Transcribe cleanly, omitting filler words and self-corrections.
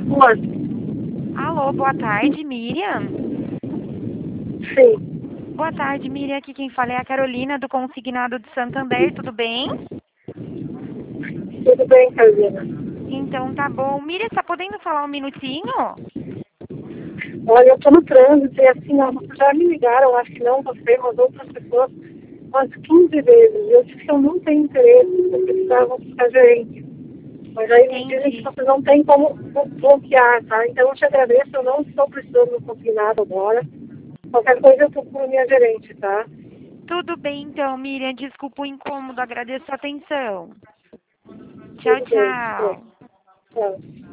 Oi. Alô, boa tarde, Miriam. Sim, Boa tarde, Miriam. Aqui quem fala é a Carolina do Consignado de Santander, tudo bem? tudo bem, Carolina. Então tá bom. Miriam, tá podendo falar um minutinho? Olha, eu tô no trânsito e assim, ó, já me ligaram, acho que não você, mas outras pessoas, umas 15 vezes. Eu disse que eu não tenho interesse, eu precisava ficar gerente. Mas aí me dizem que Entendi. vocês não têm como bloquear, tá? Então eu te agradeço, eu não estou precisando do consignado agora. Qualquer coisa eu procuro minha gerente, tá? Tudo bem então, Miriam. Desculpa o incômodo, agradeço a atenção. Tchau, Tudo bem, tchau. pronto. Tchau.